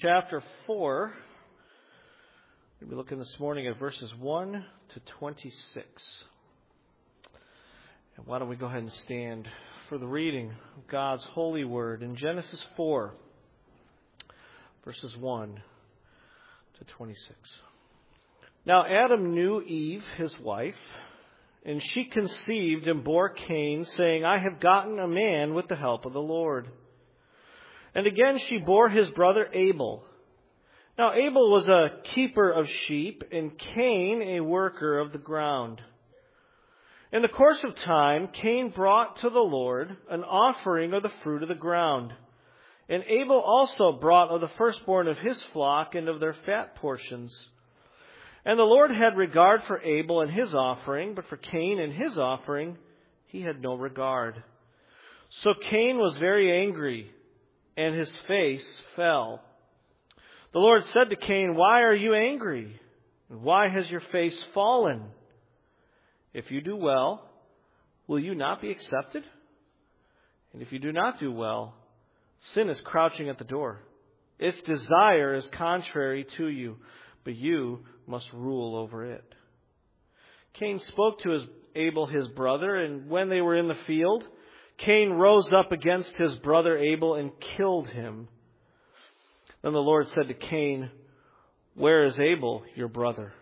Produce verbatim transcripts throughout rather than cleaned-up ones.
Chapter four. We'll be looking this morning at verses one to twenty-six. And why don't we go ahead and stand for the reading of God's holy word in Genesis four, verses one to twenty-six. Now Adam knew Eve, his wife, and she conceived and bore Cain, saying, I have gotten a man with the help of the Lord. And again she bore his brother Abel. Now Abel was a keeper of sheep, and Cain a worker of the ground. In the course of time, Cain brought to the Lord an offering of the fruit of the ground. And Abel also brought of the firstborn of his flock and of their fat portions. And the Lord had regard for Abel and his offering, but for Cain and his offering he had no regard. So Cain was very angry, and his face fell. The Lord said to Cain, Why are you angry? And why has your face fallen? If you do well, will you not be accepted? And if you do not do well, sin is crouching at the door. Its desire is contrary to you, but you must rule over it. Cain spoke to his Abel his brother, and when they were in the field, Cain rose up against his brother Abel and killed him. Then the Lord said to Cain, Where is Abel, your brother?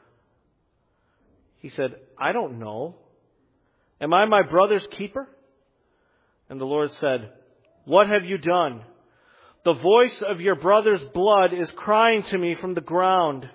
He said, I don't know. Am I my brother's keeper? And the Lord said, What have you done? The voice of your brother's blood is crying to me from the ground.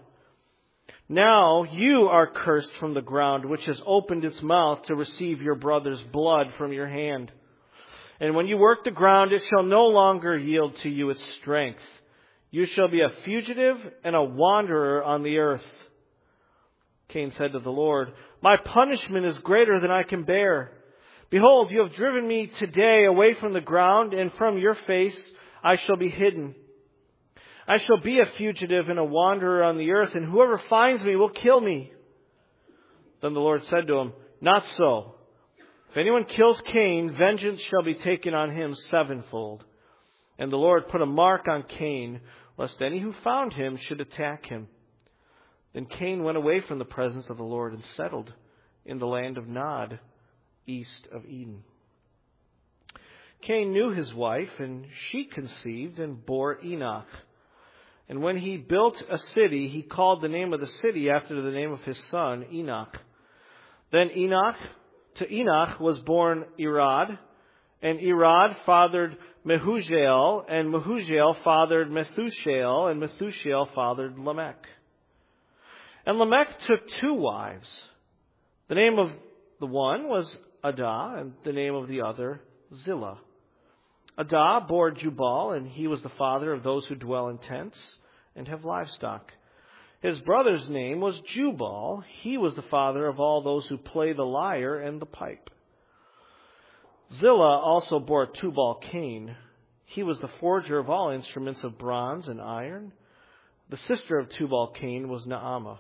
Now you are cursed from the ground, which has opened its mouth to receive your brother's blood from your hand. And when you work the ground, it shall no longer yield to you its strength. You shall be a fugitive and a wanderer on the earth. Cain said to the Lord, My punishment is greater than I can bear. Behold, you have driven me today away from the ground, and from your face I shall be hidden. I shall be a fugitive and a wanderer on the earth, and whoever finds me will kill me. Then the Lord said to him, Not so. If anyone kills Cain, vengeance shall be taken on him sevenfold. And the Lord put a mark on Cain, lest any who found him should attack him. Then Cain went away from the presence of the Lord and settled in the land of Nod, east of Eden. Cain knew his wife, and she conceived and bore Enoch. And when he built a city, he called the name of the city after the name of his son, Enoch. Then Enoch, to Enoch was born Irad, and Irad fathered Mehujael, and Mehujael fathered Methushael, and Methushael fathered Lamech. And Lamech took two wives. The name of the one was Adah, and the name of the other Zillah. Adah bore Jubal, and he was the father of those who dwell in tents and have livestock. His brother's name was Jubal. He was the father of all those who play the lyre and the pipe. Zillah also bore Tubal-Cain. He was the forger of all instruments of bronze and iron. The sister of Tubal-Cain was Naamah.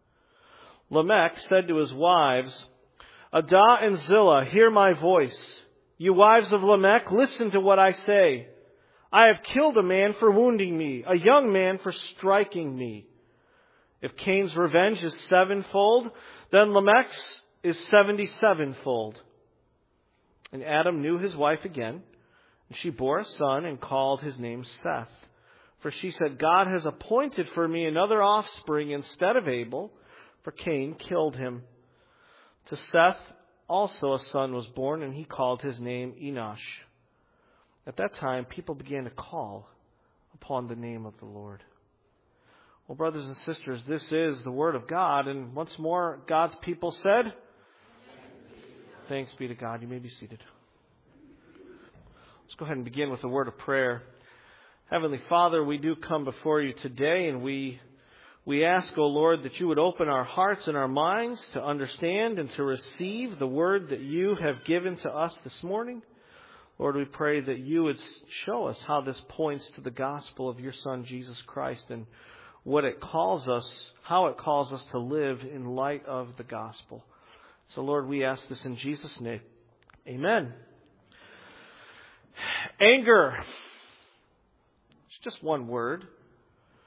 Lamech said to his wives, Adah and Zillah, hear my voice. You wives of Lamech, listen to what I say. I have killed a man for wounding me, a young man for striking me. If Cain's revenge is sevenfold, then Lamech's is seventy-sevenfold. And Adam knew his wife again, and she bore a son and called his name Seth. For she said, God has appointed for me another offspring instead of Abel, for Cain killed him. To Seth also a son was born, and he called his name Enosh. At that time, people began to call upon the name of the Lord. Well, brothers and sisters, this is the Word of God, and once more, God's people said, Thanks be to God. You may be seated. Let's go ahead and begin with a word of prayer. Heavenly Father, we do come before you today, and we we ask, O Lord, that you would open our hearts and our minds to understand and to receive the word that you have given to us this morning. Lord, we pray that you would show us how this points to the gospel of your Son, Jesus Christ, and what it calls us, how it calls us to live in light of the gospel. So, Lord, we ask this in Jesus' name. Amen. Anger. It's just one word.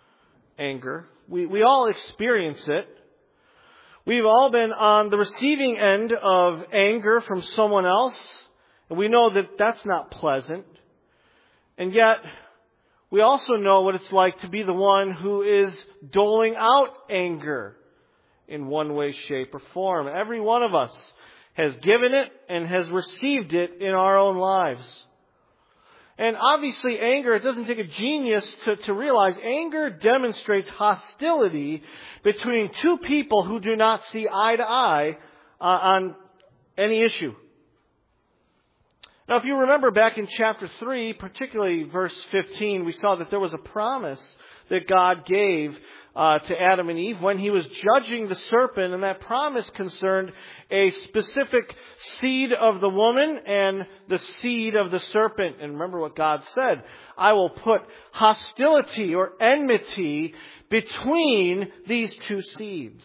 anger. We, we all experience it. We've all been on the receiving end of anger from someone else, and we know that that's not pleasant. And yet, we also know what it's like to be the one who is doling out anger in one way, shape, or form. Every one of us has given it and has received it in our own lives. And obviously anger, it doesn't take a genius to, to realize anger demonstrates hostility between two people who do not see eye to eye uh, on any issue. Now, if you remember back in chapter three, particularly verse fifteen, we saw that there was a promise that God gave uh, to Adam and Eve when He was judging the serpent, and that promise concerned a specific seed of the woman and the seed of the serpent. And remember what God said, I will put hostility or enmity between these two seeds.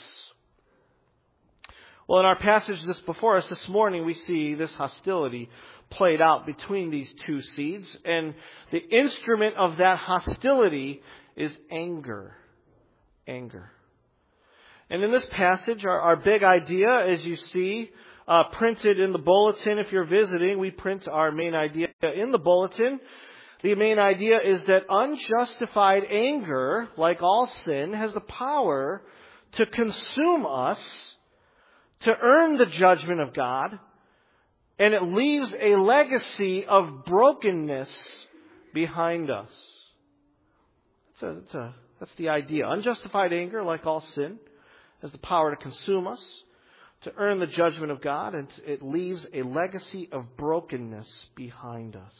Well, in our passage this before us this morning, we see this hostility played out between these two seeds, and the instrument of that hostility is anger. Anger. And in this passage, our, our big idea, as you see, uh, printed in the bulletin, if you're visiting, we print our main idea in the bulletin. The main idea is that unjustified anger, like all sin, has the power to consume us, to earn the judgment of God, and it leaves a legacy of brokenness behind us. That's, a, that's, a, that's the idea. Unjustified anger, like all sin, has the power to consume us, to earn the judgment of God, and it leaves a legacy of brokenness behind us.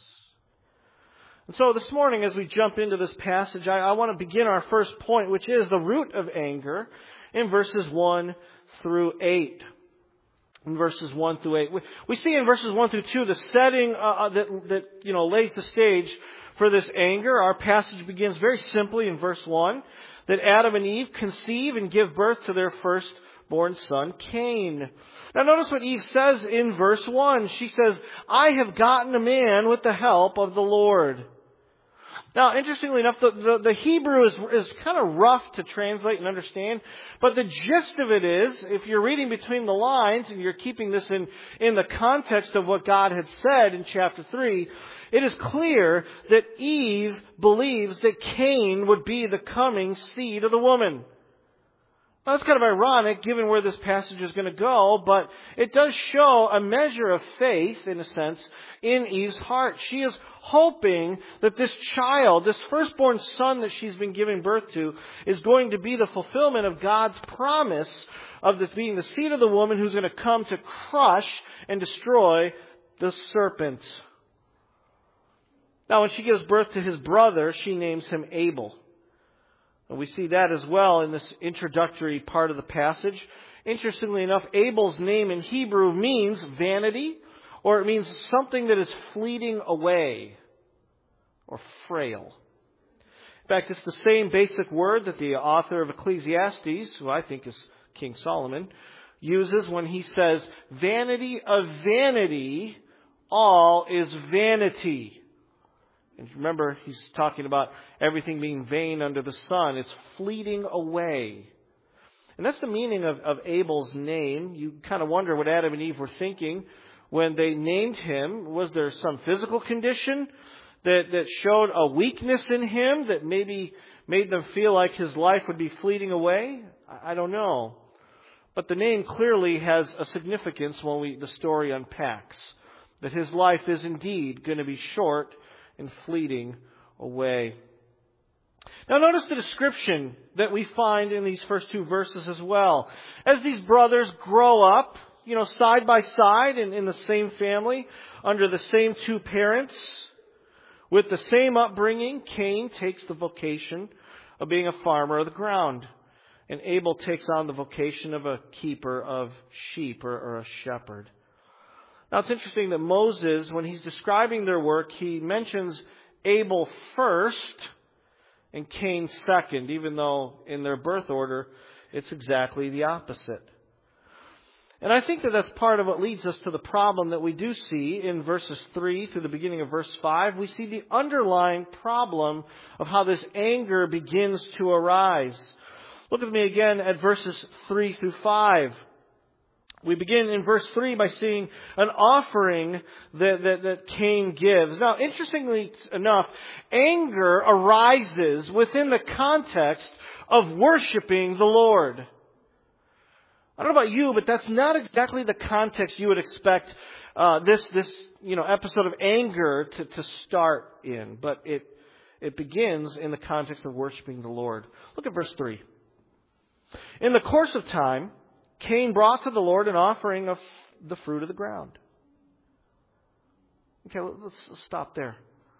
And so this morning, as we jump into this passage, I, I want to begin our first point, which is the root of anger, in verses one through eight. In verses one through eight. We see in verses one through two the setting uh, that, that, you know, lays the stage for this anger. Our passage begins very simply in verse one, that Adam and Eve conceive and give birth to their firstborn son, Cain. Now notice what Eve says in verse one. She says, I have gotten a man with the help of the Lord. Now, interestingly enough, the, the, the Hebrew is, is kind of rough to translate and understand, but the gist of it is, if you're reading between the lines and you're keeping this in, in the context of what God had said in chapter three, it is clear that Eve believes that Cain would be the coming seed of the woman. Now, that's kind of ironic given where this passage is going to go, but it does show a measure of faith, in a sense, in Eve's heart. She is hoping that this child, this firstborn son that she's been giving birth to, is going to be the fulfillment of God's promise of this being the seed of the woman who's going to come to crush and destroy the serpent. Now, when she gives birth to his brother, she names him Abel. And we see that as well in this introductory part of the passage. Interestingly enough, Abel's name in Hebrew means vanity, or it means something that is fleeting away or frail. In fact, it's the same basic word that the author of Ecclesiastes, who I think is King Solomon, uses when he says, vanity of vanity, all is vanity. And remember, he's talking about everything being vain under the sun. It's fleeting away. And that's the meaning of, of Abel's name. You kind of wonder what Adam and Eve were thinking when they named him. Was there some physical condition that, that showed a weakness in him that maybe made them feel like his life would be fleeting away? I don't know. But the name clearly has a significance when we, the story unpacks. That his life is indeed going to be short and fleeting away. Now notice the description that we find in these first two verses as well. As these brothers grow up, you know, side by side in, in the same family, under the same two parents, with the same upbringing, Cain takes the vocation of being a farmer of the ground. And Abel takes on the vocation of a keeper of sheep or, or a shepherd. Now, it's interesting that Moses, when he's describing their work, he mentions Abel first and Cain second, even though in their birth order, it's exactly the opposite. And I think that that's part of what leads us to the problem that we do see in verses three through the beginning of verse five. We see the underlying problem of how this anger begins to arise. Look with me again at verses three through five. We begin in verse three by seeing an offering that, that, that Cain gives. Now, interestingly enough, anger arises within the context of worshiping the Lord. I don't know about you, but that's not exactly the context you would expect uh, this this you know episode of anger to, to start in. But it it begins in the context of worshiping the Lord. Look at verse three. In the course of time, Cain brought to the Lord an offering of the fruit of the ground. Okay, let's, let's stop there.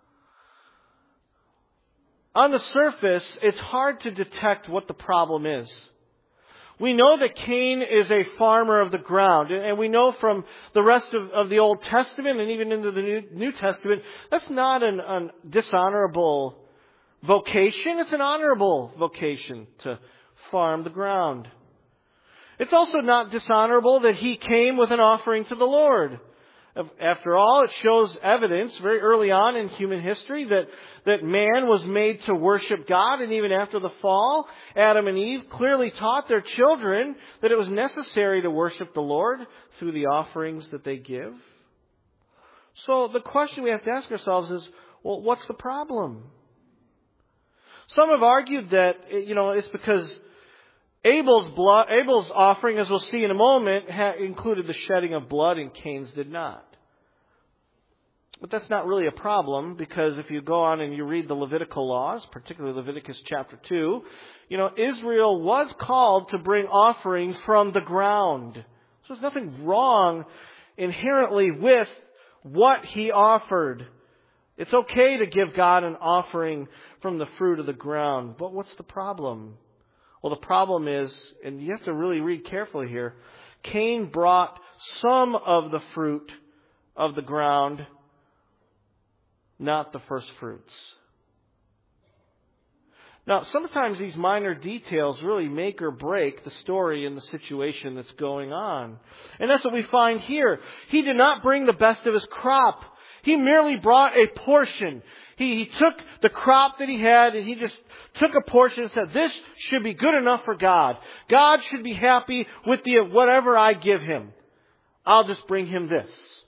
On the surface, it's hard to detect what the problem is. We know that Cain is a farmer of the ground. And we know from the rest of, of the Old Testament and even into the New, New Testament, that's not an, an dishonorable vocation. It's an honorable vocation to farm the ground. It's also not dishonorable that he came with an offering to the Lord. After all, it shows evidence very early on in human history that, that man was made to worship God. And even after the fall, Adam and Eve clearly taught their children that it was necessary to worship the Lord through the offerings that they give. So the question we have to ask ourselves is, well, what's the problem? Some have argued that, you know, it's because Abel's blood, Abel's offering, as we'll see in a moment, ha- included the shedding of blood, and Cain's did not. But that's not really a problem, because if you go on and you read the Levitical laws, particularly Leviticus chapter two, you know, Israel was called to bring offerings from the ground. So there's nothing wrong inherently with what he offered. It's okay to give God an offering from the fruit of the ground. But what's the problem? Well, the problem is, and you have to really read carefully here, Cain brought some of the fruit of the ground, not the first fruits. Now, sometimes these minor details really make or break the story and the situation that's going on. And that's what we find here. He did not bring the best of his crop. He merely brought a portion. He, he took the crop that he had and he just took a portion and said, this should be good enough for God. God should be happy with the whatever I give him. I'll just bring him this.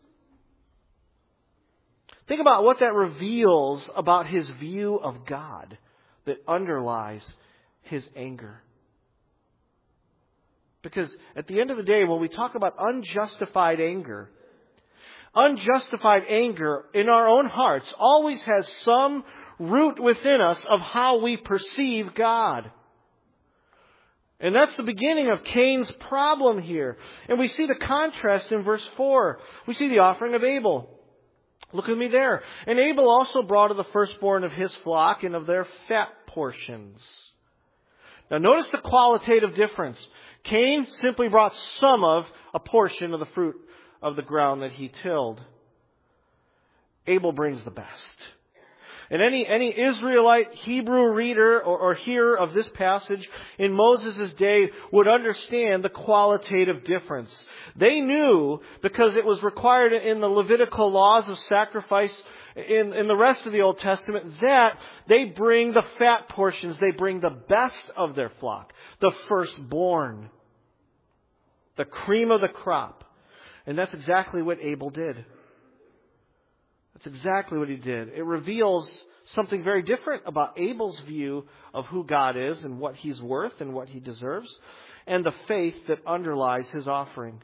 Think about what that reveals about his view of God that underlies his anger. Because at the end of the day, when we talk about unjustified anger, unjustified anger in our own hearts always has some root within us of how we perceive God. And that's the beginning of Cain's problem here. And we see the contrast in verse four. We see the offering of Abel. Look at me there. And Abel also brought of the firstborn of his flock and of their fat portions. Now notice the qualitative difference. Cain simply brought some of a portion of the fruit of the ground that he tilled. Abel brings the best. And any, any Israelite Hebrew reader or, or hearer of this passage in Moses' day would understand the qualitative difference. They knew, because it was required in the Levitical laws of sacrifice in, in the rest of the Old Testament, that they bring the fat portions, they bring the best of their flock, the firstborn, the cream of the crop. And that's exactly what Abel did. That's exactly what he did. It reveals something very different about Abel's view of who God is and what he's worth and what he deserves, and the faith that underlies his offering.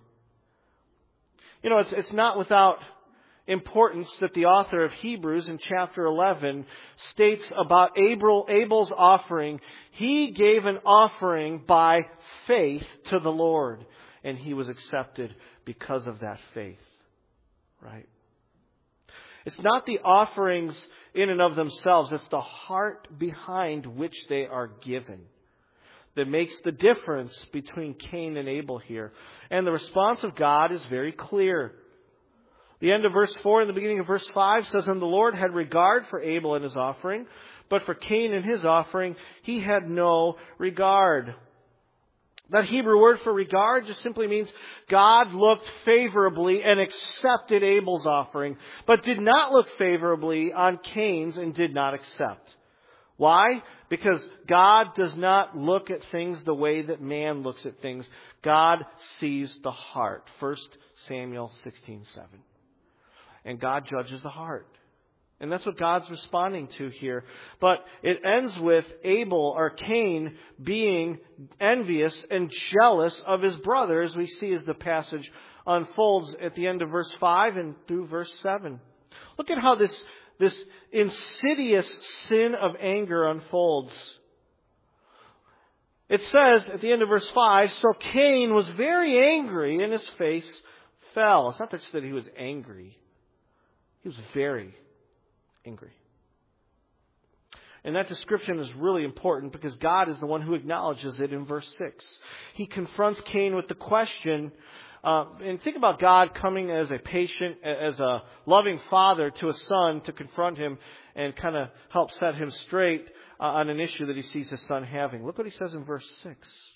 You know, it's, it's not without importance that the author of Hebrews in chapter eleven states about Abel, Abel's offering. He gave an offering by faith to the Lord, and he was accepted because of that faith. Right? It's not the offerings in and of themselves. It's the heart behind which they are given that makes the difference between Cain and Abel here. And the response of God is very clear. The end of verse four and the beginning of verse five says, and the Lord had regard for Abel and his offering, but for Cain and his offering he had no regard. That Hebrew word for regard just simply means God looked favorably and accepted Abel's offering, but did not look favorably on Cain's and did not accept. Why? Because God does not look at things the way that man looks at things. God sees the heart. First Samuel sixteen seven. And God judges the heart. And that's what God's responding to here. But it ends with Abel or Cain being envious and jealous of his brother, as we see as the passage unfolds at the end of verse five and through verse seven. Look at how this, this insidious sin of anger unfolds. It says at the end of verse five, so Cain was very angry and his face fell. It's not just that he was angry. He was very angry. And that description is really important because God is the one who acknowledges it in verse six. He confronts Cain with the question, uh, and think about God coming as a patient, as a loving father to a son to confront him and kind of help set him straight uh, on an issue that he sees his son having. Look what he says in verse six.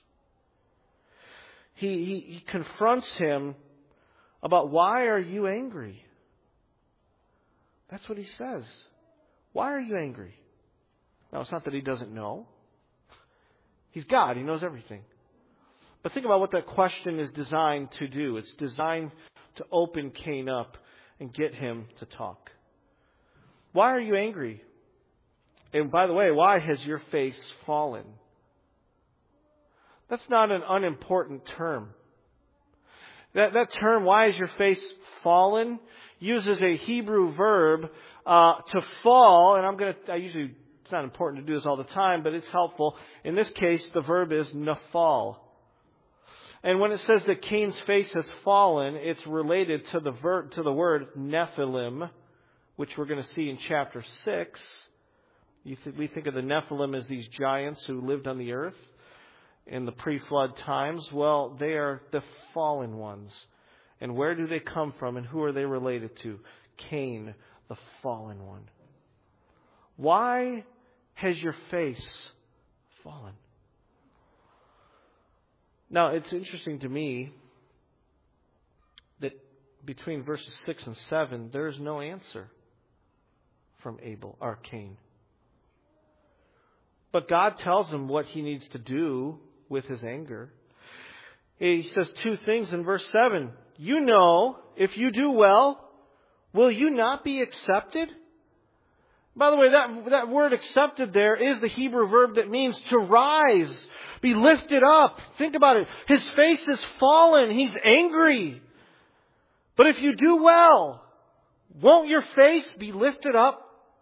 He, he, he confronts him about, why are you angry? That's what he says. Why are you angry? Now, it's not that he doesn't know. He's God. He knows everything. But think about what that question is designed to do. It's designed to open Cain up and get him to talk. Why are you angry? And by the way, why has your face fallen? That's not an unimportant term. That, that term, why is your face fallen, uses a Hebrew verb uh, to fall, and I'm going to, I usually, it's not important to do this all the time, but it's helpful. In this case, the verb is nafal. And when it says that Cain's face has fallen, it's related to the ver- to the word Nephilim, which we're going to see in chapter six. You th- we think of the Nephilim as these giants who lived on the earth in the pre-flood times. Well, they are the fallen ones. And where do they come from and who are they related to? Cain, the fallen one. Why has your face fallen? Now, it's interesting to me that between verses six and seven, there's no answer from Abel or Cain. But God tells him what he needs to do with his anger. He says two things in verse seven. You know, if you do well, will you not be accepted? By the way, that, that word accepted there is the Hebrew verb that means to rise, be lifted up. Think about it. His face is fallen. He's angry. But if you do well, won't your face be lifted up?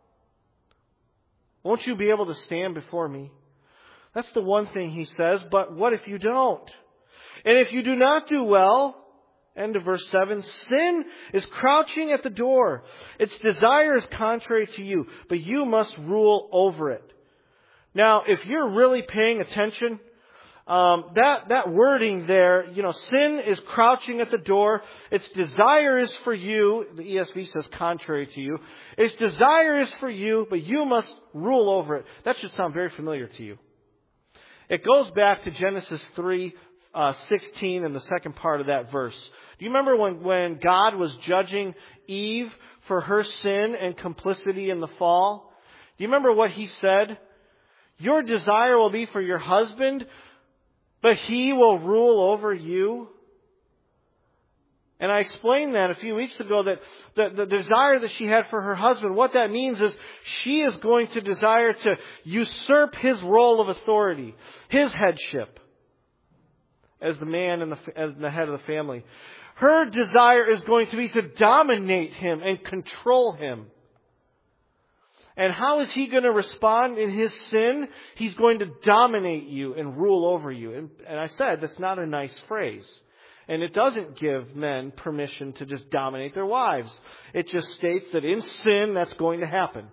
Won't you be able to stand before me? That's the one thing he says. But what if you don't? And if you do not do well, end of verse seven, sin is crouching at the door. Its desire is contrary to you, but you must rule over it. Now, if you're really paying attention, um, that, that wording there, you know, sin is crouching at the door. Its desire is for you. The E S V says contrary to you. Its desire is for you, but you must rule over it. That should sound very familiar to you. It goes back to Genesis three sixteen and the second part of that verse. Do you remember when, when God was judging Eve for her sin and complicity in the fall? Do you remember what he said? Your desire will be for your husband, but he will rule over you. And I explained that a few weeks ago, that the, the desire that she had for her husband, what that means is she is going to desire to usurp his role of authority, his headship as the man and the, as the head of the family. Her desire is going to be to dominate him and control him. And how is he going to respond in his sin? He's going to dominate you and rule over you. And, and I said, that's not a nice phrase. And it doesn't give men permission to just dominate their wives. It just states that in sin, that's going to happen.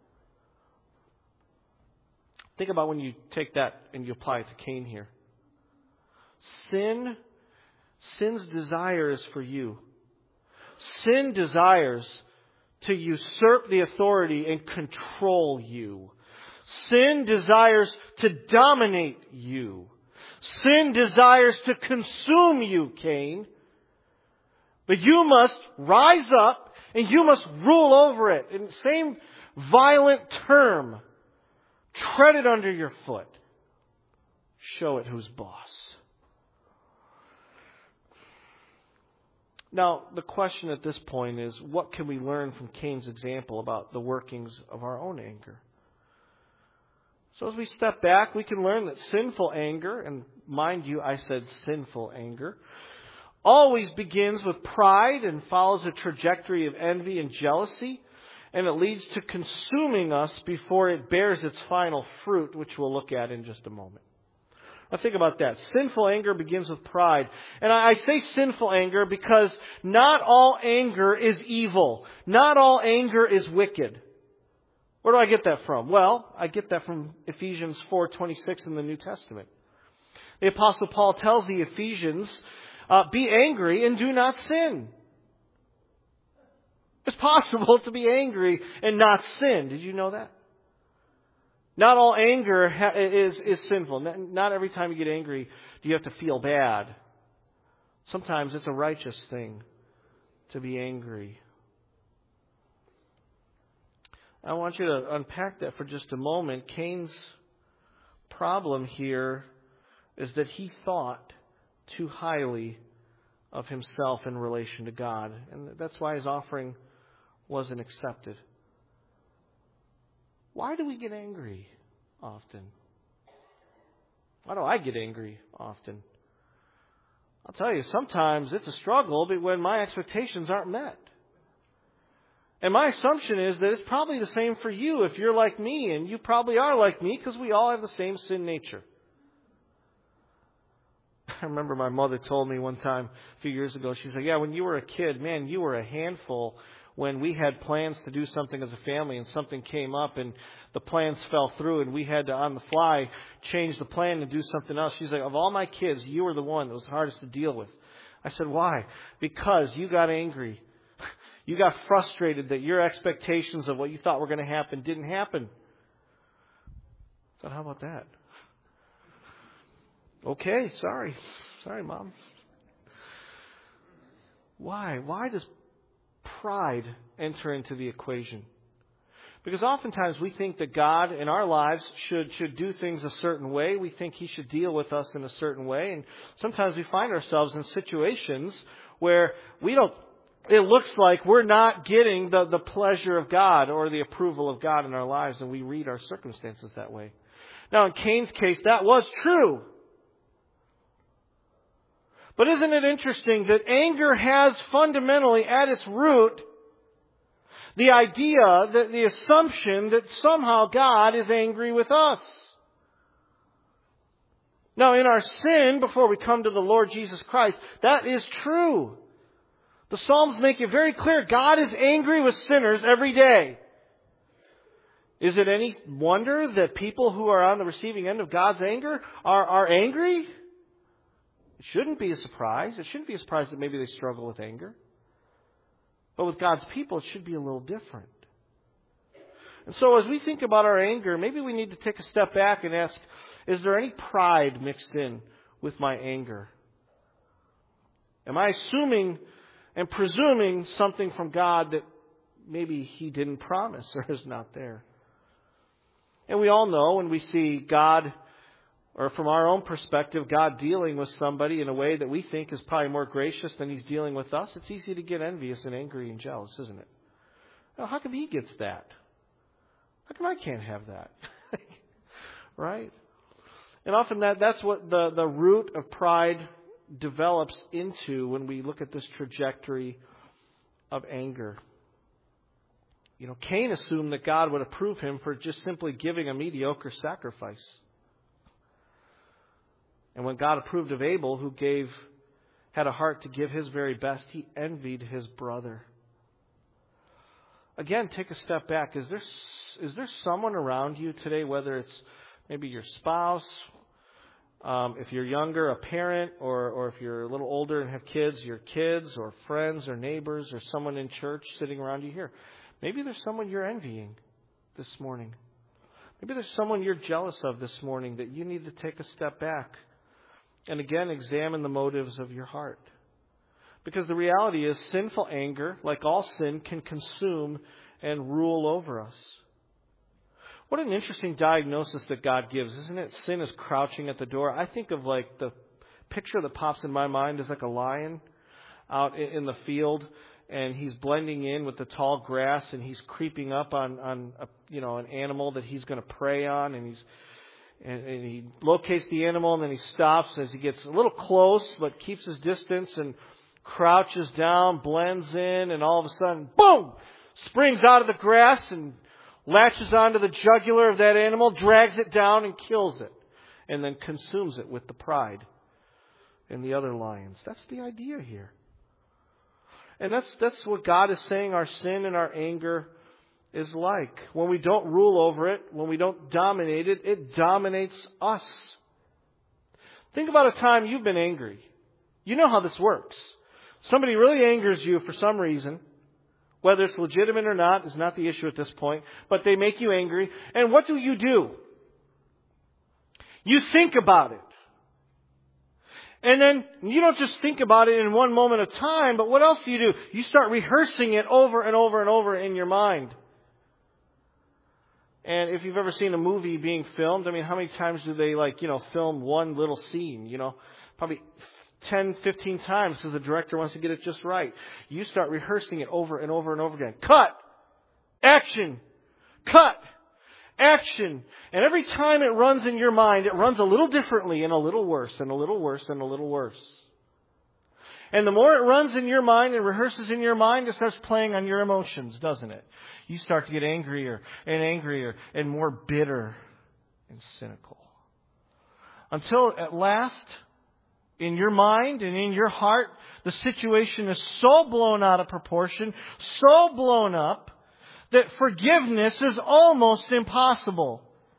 Think about when you take that and you apply it to Cain here. Sin, sin's desire is for you. Sin desires to usurp the authority and control you. Sin desires to dominate you. Sin desires to consume you, Cain. But you must rise up and you must rule over it. In the same violent term, tread it under your foot. Show it who's boss. Now, the question at this point is, what can we learn from Cain's example about the workings of our own anger? So as we step back, we can learn that sinful anger, and mind you, I said sinful anger, always begins with pride and follows a trajectory of envy and jealousy, and it leads to consuming us before it bears its final fruit, which we'll look at in just a moment. Now think about that. Sinful anger begins with pride. And I say sinful anger because not all anger is evil. Not all anger is wicked. Where do I get that from? Well, I get that from Ephesians four twenty-six in the New Testament. The Apostle Paul tells the Ephesians, uh, be angry and do not sin. It's possible to be angry and not sin. Did you know that? Not all anger ha- is, is sinful. Not every time you get angry do you have to feel bad. Sometimes it's a righteous thing to be angry. I want you to unpack that for just a moment. Cain's problem here is that he thought too highly of himself in relation to God. And that's why his offering wasn't accepted. Why do we get angry often? Why do I get angry often? I'll tell you, sometimes it's a struggle when my expectations aren't met. And my assumption is that it's probably the same for you if you're like me, and you probably are like me because we all have the same sin nature. I remember my mother told me one time a few years ago, she said, yeah, when you were a kid, man, you were a handful when we had plans to do something as a family and something came up and the plans fell through and we had to, on the fly, change the plan and do something else. She's like, of all my kids, you were the one that was hardest to deal with. I said, why? Because you got angry. You got frustrated that your expectations of what you thought were going to happen didn't happen. I said, how about that? Okay, sorry. Sorry, Mom. Why? Why does pride enter into the equation? Because oftentimes we think that God in our lives should, should do things a certain way. We think He should deal with us in a certain way. And sometimes we find ourselves in situations where we don't, it looks like we're not getting the, the pleasure of God or the approval of God in our lives, and we read our circumstances that way. Now, in Cain's case, that was true. But isn't it interesting that anger has fundamentally at its root the idea, that the assumption that somehow God is angry with us? Now, in our sin, before we come to the Lord Jesus Christ, that is true. The Psalms make it very clear God is angry with sinners every day. Is it any wonder that people who are on the receiving end of God's anger are, are angry? It shouldn't be a surprise. It shouldn't be a surprise that maybe they struggle with anger. But with God's people, it should be a little different. And so as we think about our anger, maybe we need to take a step back and ask, is there any pride mixed in with my anger? Am I assuming and presuming something from God that maybe He didn't promise or is not there? And we all know when we see God, or from our own perspective, God dealing with somebody in a way that we think is probably more gracious than He's dealing with us, it's easy to get envious and angry and jealous, isn't it? Now, how come He gets that? How come I can't have that? Right? And often that, that's what the, the root of pride develops into when we look at this trajectory of anger. You know, Cain assumed that God would approve him for just simply giving a mediocre sacrifice. And when God approved of Abel, who gave, had a heart to give his very best, he envied his brother. Again, take a step back. Is there, is there someone around you today, whether it's maybe your spouse, um, if you're younger, a parent, or, or if you're a little older and have kids, your kids, or friends, or neighbors, or someone in church sitting around you here? Maybe there's someone you're envying this morning. Maybe there's someone you're jealous of this morning that you need to take a step back And again, examine the motives of your heart. Because the reality is, sinful anger, like all sin, can consume and rule over us. What an interesting diagnosis that God gives, isn't it? Sin is crouching at the door. I think of like the picture that pops in my mind is like a lion out in the field, and he's blending in with the tall grass, and he's creeping up on, on a, you know, an animal that he's going to prey on, and he's and, and he locates the animal, and then he stops as he gets a little close, but keeps his distance and crouches down, blends in, and all of a sudden, boom, springs out of the grass and latches onto the jugular of that animal, drags it down and kills it, and then consumes it with the pride and the other lions. That's the idea here. And that's that's what God is saying our sin and our anger is like. When we don't rule over it, when we don't dominate it, it dominates us. Think about a time you've been angry. You know how this works. Somebody really angers you for some reason. Whether it's legitimate or not is not the issue at this point. But they make you angry. And what do you do? You think about it. And then you don't just think about it in one moment of time, but what else do you do? You start rehearsing it over and over and over in your mind. And if you've ever seen a movie being filmed, I mean, how many times do they, like, you know, film one little scene? You know, probably ten, fifteen times because the director wants to get it just right. You start rehearsing it over and over and over again. Cut! Action! Cut! Action! And every time it runs in your mind, it runs a little differently and a little worse and a little worse and a little worse. And the more it runs in your mind and rehearses in your mind, it starts playing on your emotions, doesn't it? You start to get angrier and angrier and more bitter and cynical. Until at last, in your mind and in your heart, the situation is so blown out of proportion, so blown up, that forgiveness is almost impossible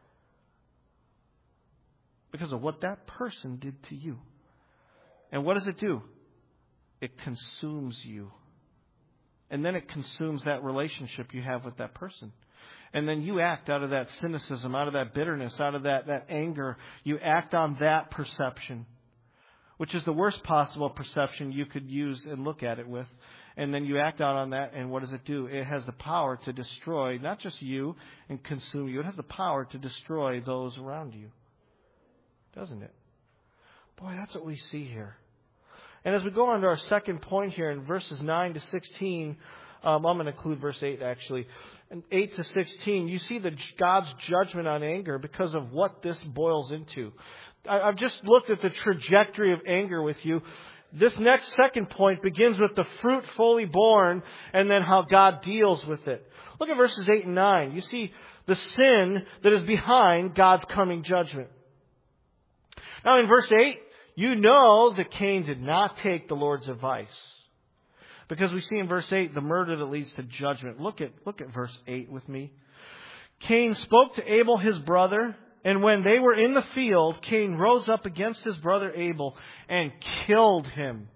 because of what that person did to you. And what does it do? It consumes you. And then it consumes that relationship you have with that person. And then you act out of that cynicism, out of that bitterness, out of that, that anger. You act on that perception, which is the worst possible perception you could use and look at it with. And then you act out on that, and what does it do? It has the power to destroy not just you and consume you. It has the power to destroy those around you. Doesn't it? Boy, that's what we see here. And as we go on to our second point here in verses nine to sixteen, um, I'm going to include verse eight actually. And eight to sixteen, you see the God's judgment on anger because of what this boils into. I, I've just looked at the trajectory of anger with you. This next second point begins with the fruit fully born and then how God deals with it. Look at verses eight and nine. You see the sin that is behind God's coming judgment. Now in verse eight, you know that Cain did not take the Lord's advice. Because we see in verse eight the murder that leads to judgment. Look at, look at verse eight with me. Cain spoke to Abel his brother, and when they were in the field, Cain rose up against his brother Abel and killed him.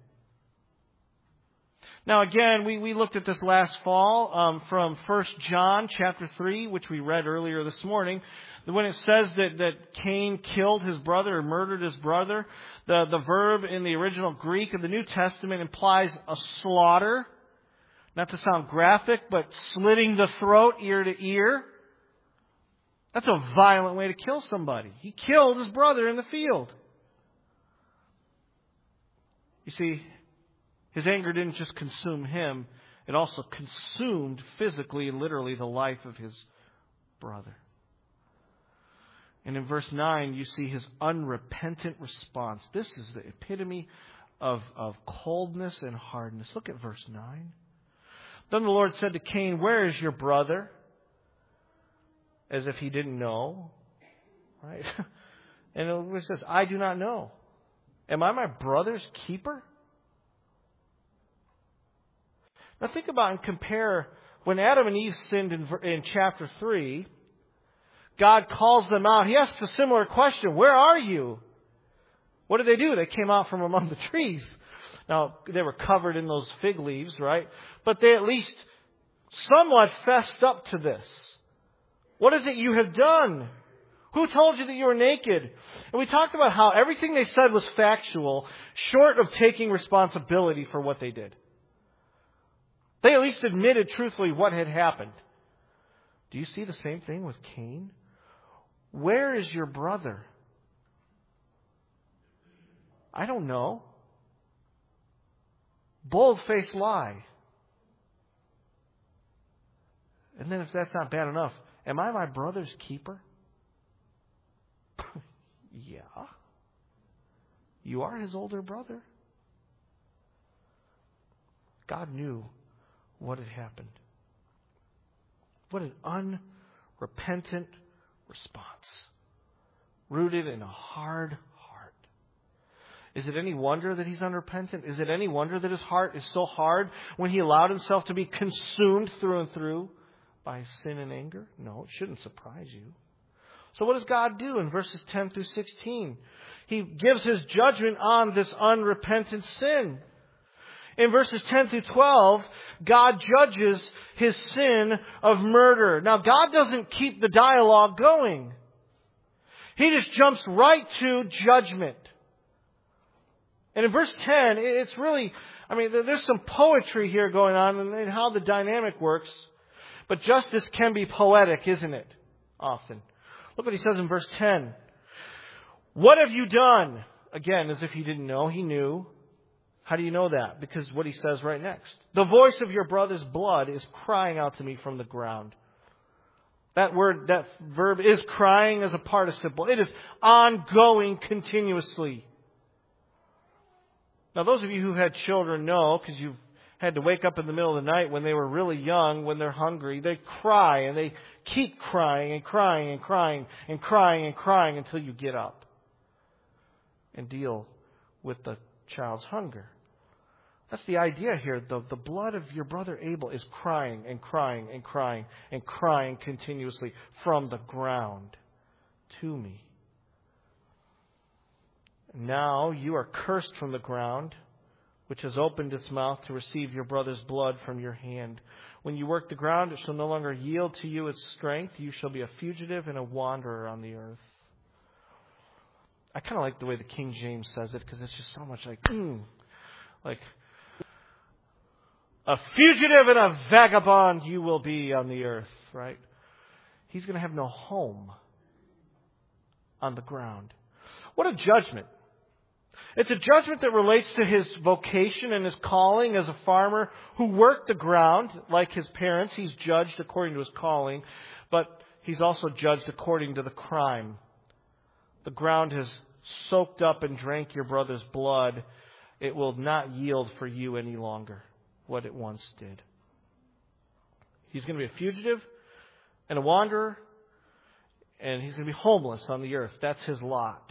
Now again, we, we looked at this last fall um, from First John chapter three, which we read earlier this morning. When it says that, that Cain killed his brother or murdered his brother, the, the verb in the original Greek of the New Testament implies a slaughter. Not to sound graphic, but slitting the throat ear to ear. That's a violent way to kill somebody. He killed his brother in the field. You see, his anger didn't just consume him. It also consumed physically and literally the life of his brother. And in verse nine, you see his unrepentant response. This is the epitome of, of coldness and hardness. Look at verse nine. Then the Lord said to Cain, "Where is your brother?" As if he didn't know. Right? And it says, "I do not know. Am I my brother's keeper?" Now think about and compare when Adam and Eve sinned in, in chapter three. God calls them out. He asks a similar question. Where are you? What did they do? They came out from among the trees. Now, they were covered in those fig leaves, right? But they at least somewhat fessed up to this. What is it you have done? Who told you that you were naked? And we talked about how everything they said was factual, short of taking responsibility for what they did. They at least admitted truthfully what had happened. Do you see the same thing with Cain? Where is your brother? I don't know. Bold-faced lie. And then if that's not bad enough, am I my brother's keeper? Yeah. You are his older brother. God knew what had happened. What an unrepentant response. Rooted in a hard heart. Is it any wonder that he's unrepentant? Is it any wonder that his heart is so hard when he allowed himself to be consumed through and through by sin and anger? No, it shouldn't surprise you. So what does God do in verses ten through sixteen? He gives his judgment on this unrepentant sin. In verses ten through twelve, God judges his sin of murder. Now, God doesn't keep the dialogue going. He just jumps right to judgment. And in verse ten, it's really, I mean, there's some poetry here going on in how the dynamic works. But justice can be poetic, isn't it? Often. Look what he says in verse ten. What have you done? Again, as if he didn't know, he knew. How do you know that? Because what he says right next. The voice of your brother's blood is crying out to me from the ground. That word, that verb is crying as a participle. It is ongoing continuously. Now, those of you who've had children know, because you've had to wake up in the middle of the night when they were really young, when they're hungry, they cry and they keep crying and crying and crying and crying and crying until you get up and deal with the child's hunger. That's the idea here. The, the blood of your brother Abel is crying and crying and crying and crying continuously from the ground to me. Now you are cursed from the ground, which has opened its mouth to receive your brother's blood from your hand. When you work the ground, it shall no longer yield to you its strength. You shall be a fugitive and a wanderer on the earth. I kind of like the way the King James says it, because it's just so much like, mm, like, a fugitive and a vagabond you will be on the earth, right? He's going to have no home on the ground. What a judgment. It's a judgment that relates to his vocation and his calling as a farmer who worked the ground like his parents. He's judged according to his calling, but he's also judged according to the crime. The ground has soaked up and drank your brother's blood. It will not yield for you any longer what it once did. He's going to be a fugitive and a wanderer, and he's going to be homeless on the earth. That's his lot.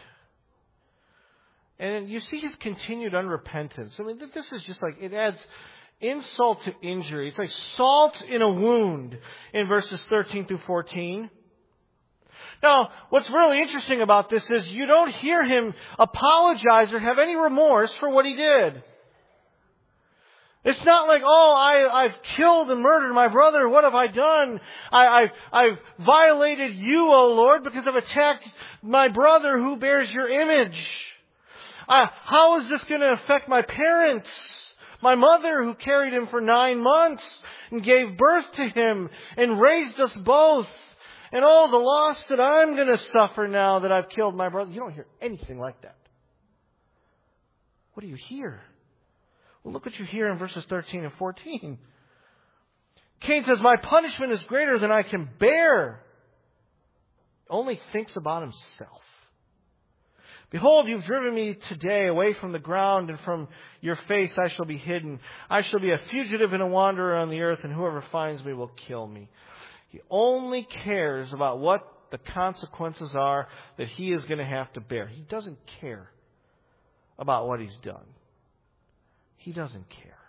And you see his continued unrepentance. I mean, this is just like, it adds insult to injury. It's like salt in a wound in verses thirteen through fourteen. Now, what's really interesting about this is you don't hear him apologize or have any remorse for what he did. It's not like, oh, I, I've killed and murdered my brother. What have I done? I, I've, I've violated you, O Lord, because I've attacked my brother who bears your image. Uh, how is this going to affect my parents? My mother who carried him for nine months and gave birth to him and raised us both. And all the loss that I'm going to suffer now that I've killed my brother. You don't hear anything like that. What do you hear? Well, look what you hear in verses thirteen and fourteen. Cain says, my punishment is greater than I can bear. Only thinks about himself. Behold, you've driven me today away from the ground, and from your face I shall be hidden. I shall be a fugitive and a wanderer on the earth, and whoever finds me will kill me. He only cares about what the consequences are that he is going to have to bear. He doesn't care about what he's done. He doesn't care.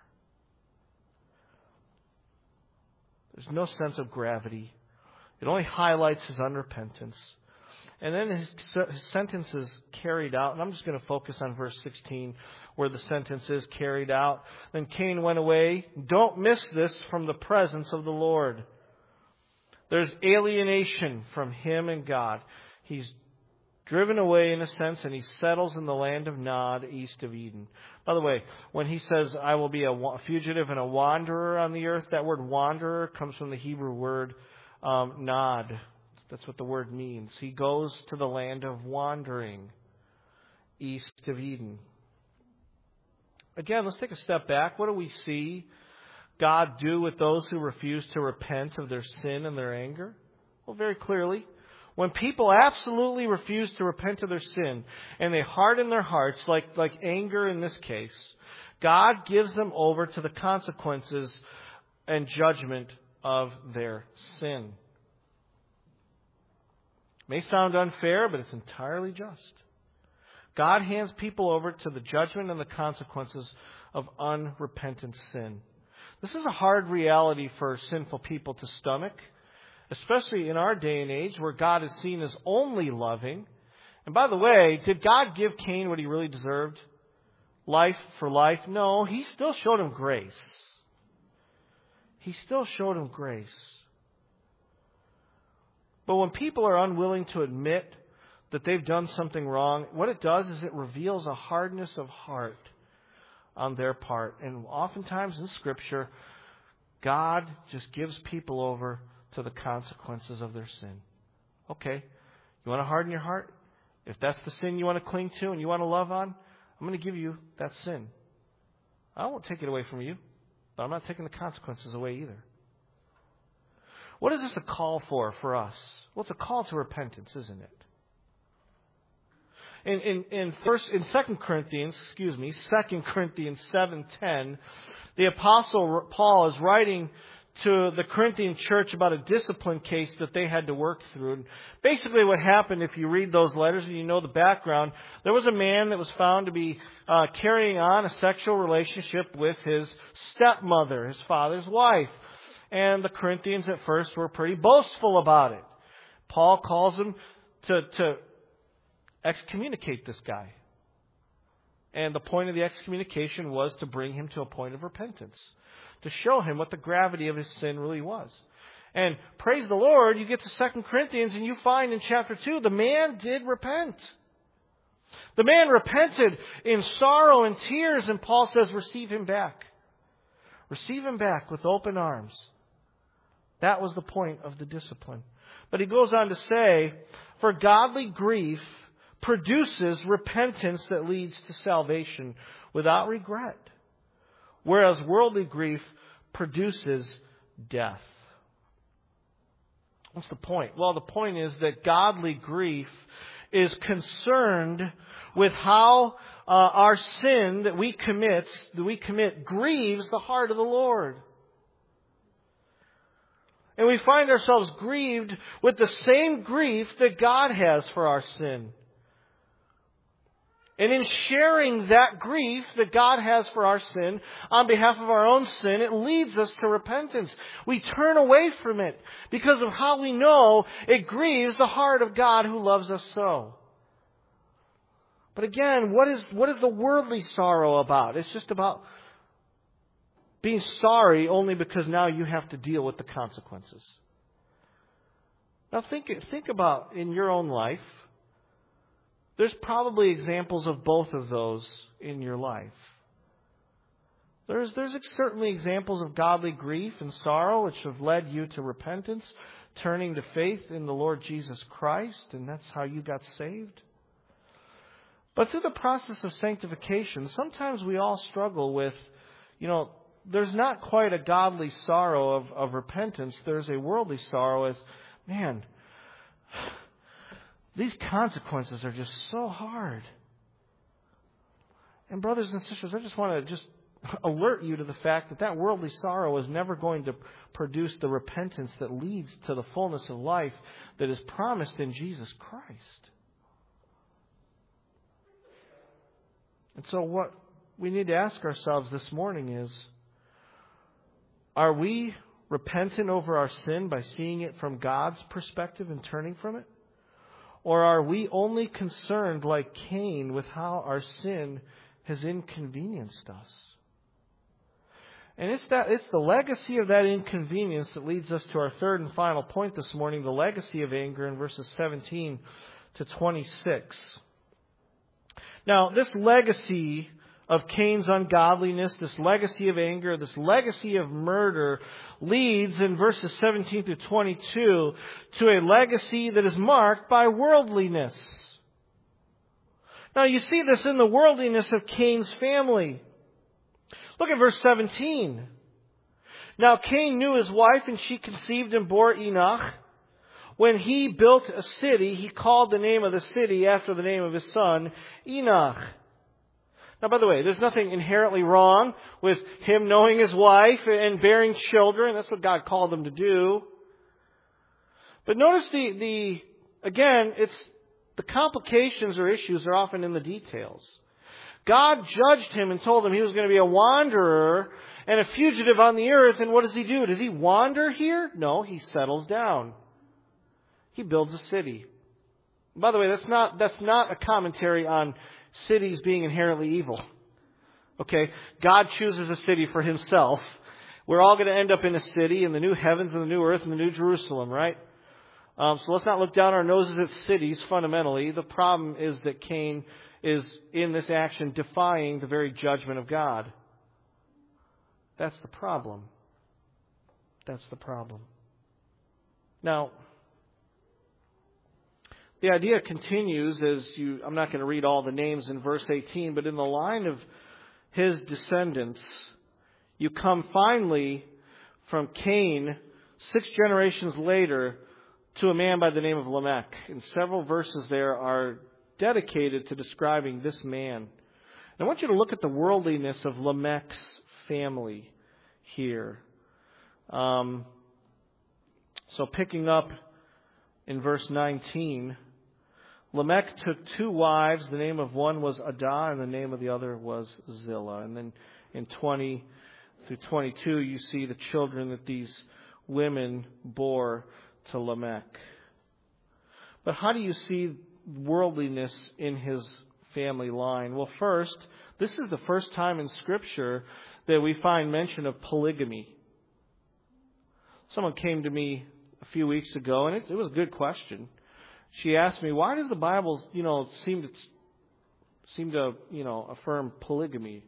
There's no sense of gravity. It only highlights his unrepentance. And then his, his sentence is carried out. And I'm just going to focus on verse sixteen, where the sentence is carried out. Then Cain went away. Don't miss this, from the presence of the Lord. There's alienation from him and God. He's driven away in a sense, and he settles in the land of Nod, east of Eden. By the way, when he says, I will be a fugitive and a wanderer on the earth, that word wanderer comes from the Hebrew word um, Nod. That's what the word means. He goes to the land of wandering, east of Eden. Again, let's take a step back. What do we see God do with those who refuse to repent of their sin and their anger? Well, very clearly, when people absolutely refuse to repent of their sin and they harden their hearts, like, like anger in this case, God gives them over to the consequences and judgment of their sin. It may sound unfair, but it's entirely just. God hands people over to the judgment and the consequences of unrepentant sin. This is a hard reality for sinful people to stomach, especially in our day and age where God is seen as only loving. And by the way, did God give Cain what he really deserved? Life for life? No, he still showed him grace. He still showed him grace. But when people are unwilling to admit that they've done something wrong, what it does is it reveals a hardness of heart on their part. And oftentimes in Scripture, God just gives people over to the consequences of their sin. Okay, you want to harden your heart? If that's the sin you want to cling to and you want to love on, I'm going to give you that sin. I won't take it away from you, but I'm not taking the consequences away either. What is this a call for for us? Well, it's a call to repentance, isn't it? In in in first in Second Corinthians, excuse me, Second Corinthians seven ten, the Apostle Paul is writing to the Corinthian church about a discipline case that they had to work through. And basically what happened, if you read those letters and you know the background, there was a man that was found to be uh, carrying on a sexual relationship with his stepmother, his father's wife. And the Corinthians at first were pretty boastful about it. Paul calls them to, to excommunicate this guy. And the point of the excommunication was to bring him to a point of repentance, to show him what the gravity of his sin really was. And praise the Lord, you get to Second Corinthians and you find in chapter two, the man did repent. The man repented in sorrow and tears, and Paul says, receive him back. Receive him back with open arms. That was the point of the discipline. But he goes on to say, for godly grief produces repentance that leads to salvation without regret, whereas worldly grief produces death. What's the point? Well, the point is that godly grief is concerned with how uh, our sin that we commit, that we commit grieves the heart of the Lord. And we find ourselves grieved with the same grief that God has for our sin. And in sharing that grief that God has for our sin on behalf of our own sin, it leads us to repentance. We turn away from it because of how we know it grieves the heart of God who loves us so. But again, what is what is the worldly sorrow about? It's just about being sorry only because now you have to deal with the consequences. Now think think about in your own life. There's probably examples of both of those in your life. There's, there's certainly examples of godly grief and sorrow which have led you to repentance, turning to faith in the Lord Jesus Christ, and that's how you got saved. But through the process of sanctification, sometimes we all struggle with, you know, there's not quite a godly sorrow of, of repentance. There's a worldly sorrow as, man, these consequences are just so hard. And brothers and sisters, I just want to just alert you to the fact that that worldly sorrow is never going to produce the repentance that leads to the fullness of life that is promised in Jesus Christ. And so what we need to ask ourselves this morning is, are we repentant over our sin by seeing it from God's perspective and turning from it? Or are we only concerned, like Cain, with how our sin has inconvenienced us? And it's that it's the legacy of that inconvenience that leads us to our third and final point this morning, the legacy of anger in verses seventeen to twenty-six. Now, this legacy of Cain's ungodliness, this legacy of anger, this legacy of murder leads in verses seventeen through twenty-two to a legacy that is marked by worldliness. Now, you see this in the worldliness of Cain's family. Look at verse seventeen. Now Cain knew his wife, and she conceived and bore Enoch. When he built a city, he called the name of the city after the name of his son, Enoch. Now, by the way, there's nothing inherently wrong with him knowing his wife and bearing children. That's what God called him to do. But notice the, the again, it's the complications or issues are often in the details. God judged him and told him he was going to be a wanderer and a fugitive on the earth. And what does he do? Does he wander here? No, he settles down. He builds a city. By the way, that's not, that's not a commentary on cities being inherently evil. Okay? God chooses a city for himself. We're all going to end up in a city, in the new heavens and the new earth and the new Jerusalem, right? Um, so let's not look down our noses at cities fundamentally. The problem is that Cain is in this action defying the very judgment of God. That's the problem. That's the problem. Now, the idea continues as you, I'm not going to read all the names in verse eighteen, but in the line of his descendants, you come finally from Cain, six generations later, to a man by the name of Lamech. And several verses there are dedicated to describing this man. And I want you to look at the worldliness of Lamech's family here. Um, so picking up in verse nineteen, Lamech took two wives. The name of one was Adah, and the name of the other was Zillah. And then in twenty through twenty-two, you see the children that these women bore to Lamech. But how do you see worldliness in his family line? Well, first, this is the first time in Scripture that we find mention of polygamy. Someone came to me a few weeks ago, and it, it was a good question. She asked me, why does the Bible, you know, seem to seem to, you know, affirm polygamy?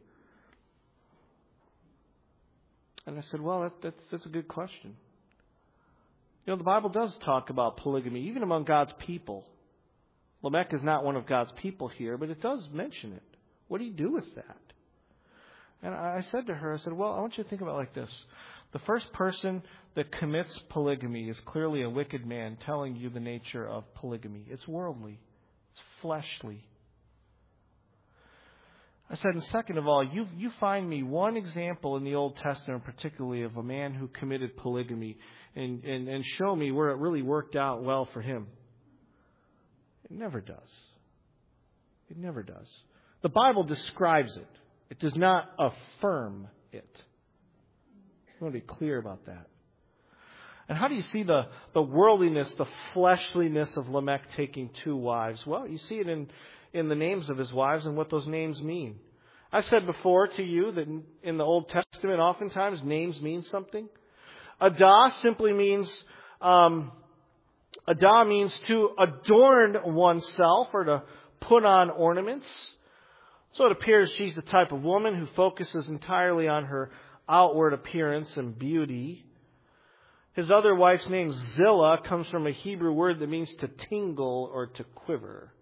And I said, well, that, that's that's a good question. You know, the Bible does talk about polygamy, even among God's people. Lamech is not one of God's people here, but it does mention it. What do you do with that? And I said to her, I said, well, I want you to think about it like this. The first person that commits polygamy is clearly a wicked man telling you the nature of polygamy. It's worldly. It's fleshly. I said, and second of all, you you find me one example in the Old Testament, particularly of a man who committed polygamy, and, and, and show me where it really worked out well for him. It never does. It never does. The Bible describes it. It does not affirm it. I want to be clear about that. And how do you see the, the worldliness, the fleshliness of Lamech taking two wives? Well, you see it in, in the names of his wives and what those names mean. I've said before to you that in, in the Old Testament, oftentimes names mean something. Adah simply means, um, Adah means to adorn oneself or to put on ornaments. So it appears she's the type of woman who focuses entirely on her outward appearance and beauty. His other wife's name, Zillah, comes from a Hebrew word that means to tingle or to quiver.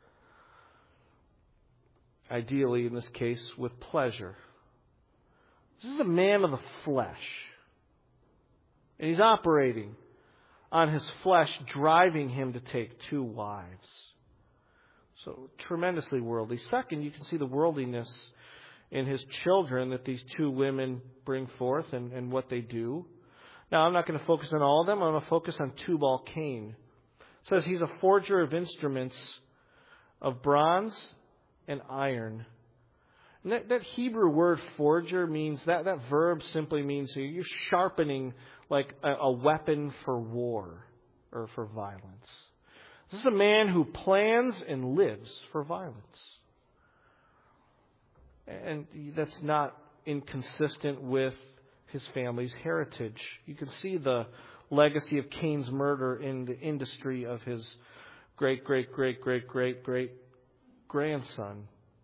Ideally, in this case, with pleasure. This is a man of the flesh. And he's operating on his flesh, driving him to take two wives. So, tremendously worldly. Second, you can see the worldliness in his children that these two women bring forth and, and what they do. Now, I'm not going to focus on all of them. I'm going to focus on Tubal-Cain. It says he's a forger of instruments of bronze and iron. And that, that Hebrew word forger means, that, that verb simply means you're sharpening like a, a weapon for war or for violence. This is a man who plans and lives for violence. And that's not inconsistent with his family's heritage. You can see the legacy of Cain's murder in the industry of his great, great, great, great, great, great grandson.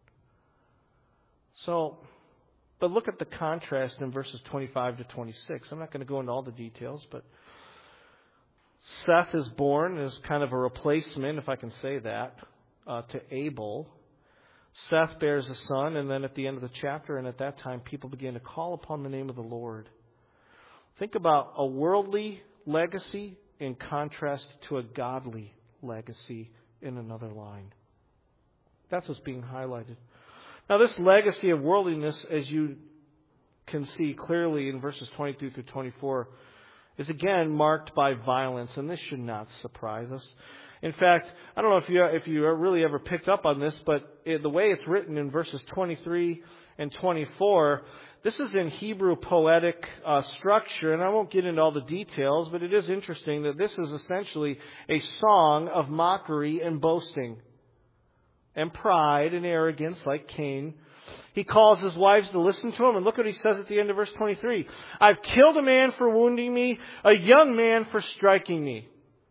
So, but look at the contrast in verses twenty-five to twenty-six. I'm not going to go into all the details, but Seth is born as kind of a replacement, if I can say that, uh, to Abel. Seth bears a son, and then at the end of the chapter, and at that time, people begin to call upon the name of the Lord. Think about a worldly legacy in contrast to a godly legacy in another line. That's what's being highlighted. Now, this legacy of worldliness, as you can see clearly in verses twenty-two through twenty-four, is again marked by violence, and this should not surprise us. In fact, I don't know if you if you really ever picked up on this, but it, the way it's written in verses twenty-three and twenty-four, this is in Hebrew poetic uh, structure, and I won't get into all the details, but it is interesting that this is essentially a song of mockery and boasting and pride and arrogance like Cain. He calls his wives to listen to him, and look what he says at the end of verse twenty-three. I've killed a man for wounding me, a young man for striking me.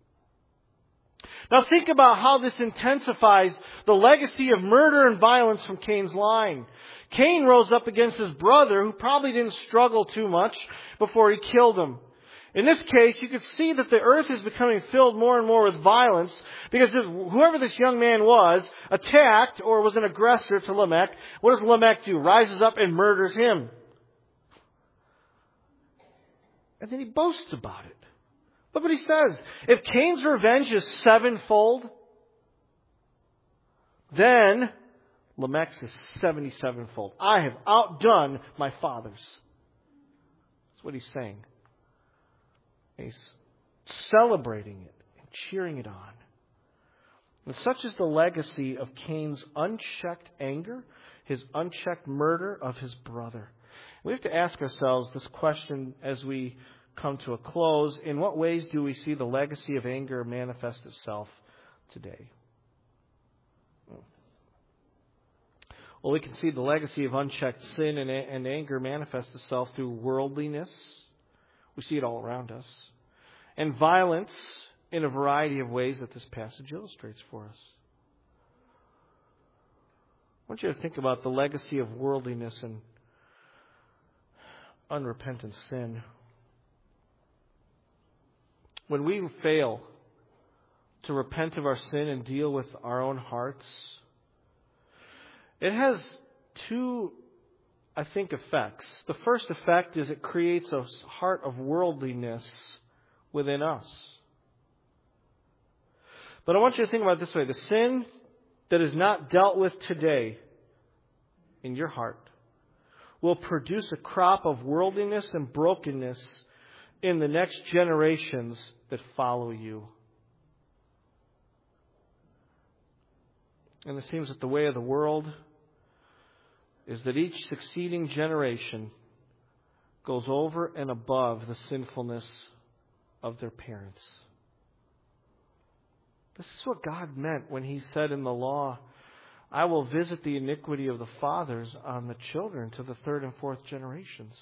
Now think about how this intensifies the legacy of murder and violence from Cain's line. Cain rose up against his brother, who probably didn't struggle too much before he killed him. In this case, you could see that the earth is becoming filled more and more with violence, because whoever this young man was attacked or was an aggressor to Lamech. What does Lamech do? Rises up and murders him. And then he boasts about it. Look what he says. If Cain's revenge is sevenfold, then Lamech's is seventy-sevenfold. I have outdone my fathers. That's what he's saying. He's celebrating it and cheering it on. And such is the legacy of Cain's unchecked anger, his unchecked murder of his brother. We have to ask ourselves this question as we come to a close. In what ways do we see the legacy of anger manifest itself today? Well, we can see the legacy of unchecked sin and, and anger manifest itself through worldliness. We see it all around us. And violence in a variety of ways that this passage illustrates for us. I want you to think about the legacy of worldliness and unrepentant sin. When we fail to repent of our sin and deal with our own hearts, it has two, I think, effects. The first effect is it creates a heart of worldliness within us. But I want you to think about it this way. The sin that is not dealt with today in your heart will produce a crop of worldliness and brokenness in the next generations that follow you. And it seems that the way of the world is that each succeeding generation goes over and above the sinfulness of their parents. This is what God meant when He said in the law, I will visit the iniquity of the fathers on the children to the third and fourth generations.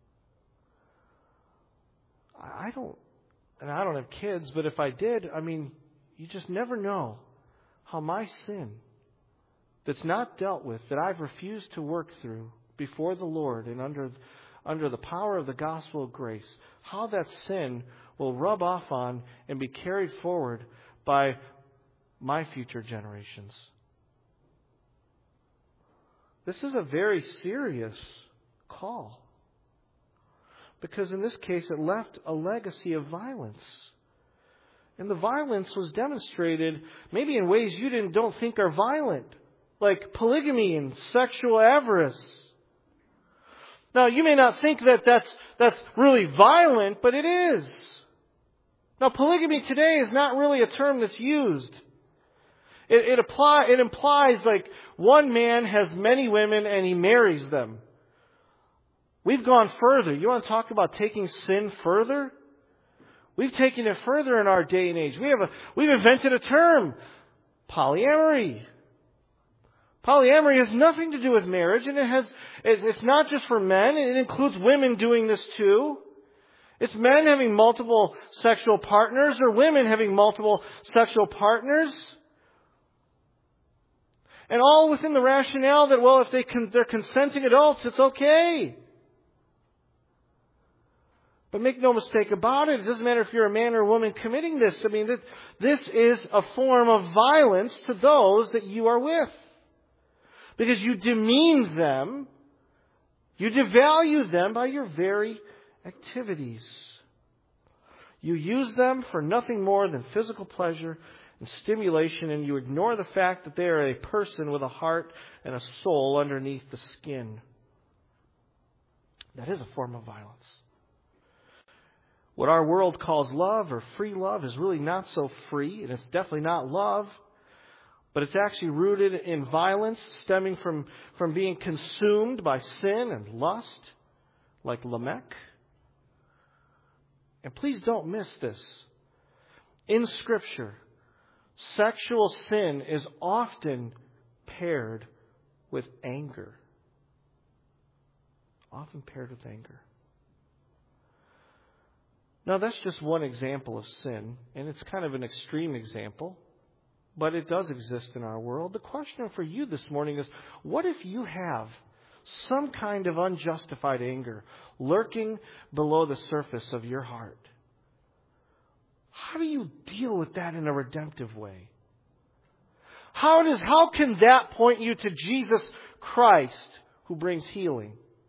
I don't, and I don't have kids, but if I did, I mean, you just never know how my sin that's not dealt with, that I've refused to work through before the Lord and under, under the power of the gospel of grace, how that sin will rub off on and be carried forward by my future generations. This is a very serious call. Because in this case, it left a legacy of violence. And the violence was demonstrated maybe in ways you didn't don't think are violent, like polygamy and sexual avarice. Now, you may not think that that's, that's really violent, but it is. Now, polygamy today is not really a term that's used. It, it, apply, it implies like one man has many women and he marries them. We've gone further. You want to talk about taking sin further? We've taken it further in our day and age. We have a, we've invented a term, polyamory. Polyamory has nothing to do with marriage, and it has, it's not just for men. It includes women doing this too. It's men having multiple sexual partners or women having multiple sexual partners. And all within the rationale that, well, if they con- they're consenting adults, it's okay. But make no mistake about it, it doesn't matter if you're a man or a woman committing this. I mean, this is a form of violence to those that you are with. Because you demean them, you devalue them by your very activities. You use them for nothing more than physical pleasure and stimulation, and you ignore the fact that they are a person with a heart and a soul underneath the skin. That is a form of violence. What our world calls love or free love is really not so free, and it's definitely not love, but it's actually rooted in violence stemming from, from being consumed by sin and lust, like Lamech. And please don't miss this. In Scripture, sexual sin is often paired with anger. Often paired with anger. Now, that's just one example of sin, and it's kind of an extreme example, but it does exist in our world. The question for you this morning is, what if you have some kind of unjustified anger lurking below the surface of your heart? How do you deal with that in a redemptive way? How does, how can that point you to Jesus Christ, who brings healing?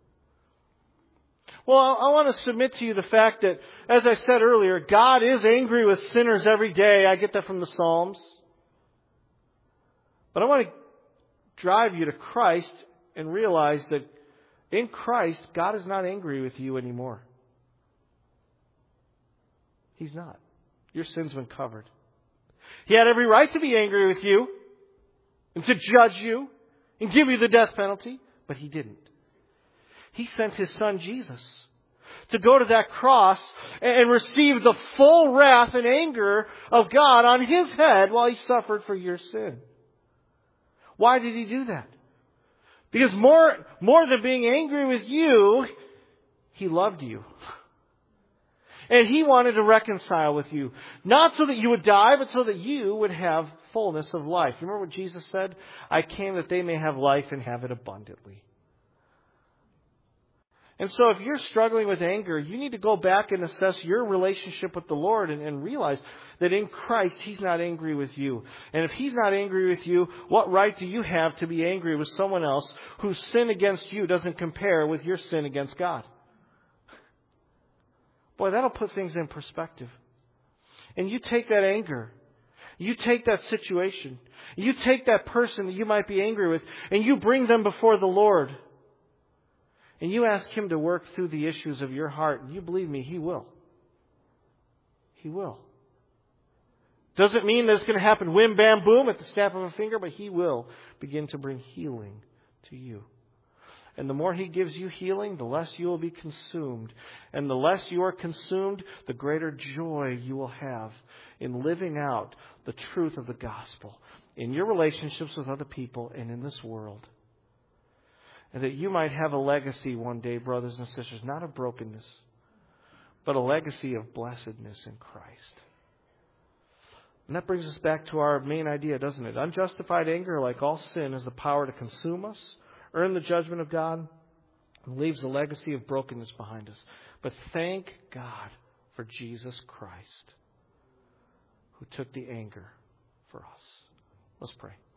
Well, I want to submit to you the fact that, as I said earlier, God is angry with sinners every day. I get that from the Psalms. But I want to drive you to Christ and realize that in Christ, God is not angry with you anymore. He's not. Your sin's been covered. He had every right to be angry with you and to judge you and give you the death penalty, but He didn't. He sent His Son Jesus to go to that cross and receive the full wrath and anger of God on His head while He suffered for your sin. Why did He do that? Because more, more than being angry with you, He loved you. And He wanted to reconcile with you. Not so that you would die, but so that you would have fullness of life. Remember what Jesus said? I came that they may have life and have it abundantly. And so if you're struggling with anger, you need to go back and assess your relationship with the Lord and, and realize that in Christ, He's not angry with you. And if He's not angry with you, what right do you have to be angry with someone else whose sin against you doesn't compare with your sin against God? Boy, that'll put things in perspective. And you take that anger, you take that situation, you take that person that you might be angry with, and you bring them before the Lord. And you ask Him to work through the issues of your heart. And you believe me, He will. He will. Doesn't mean that it's going to happen whim, bam, boom at the snap of a finger, but He will begin to bring healing to you. And the more He gives you healing, the less you will be consumed. And the less you are consumed, the greater joy you will have in living out the truth of the gospel in your relationships with other people and in this world. And that you might have a legacy one day, brothers and sisters, not of brokenness, but a legacy of blessedness in Christ. And that brings us back to our main idea, doesn't it? Unjustified anger, like all sin, has the power to consume us, earn the judgment of God, and leaves a legacy of brokenness behind us. But thank God for Jesus Christ, who took the anger for us. Let's pray.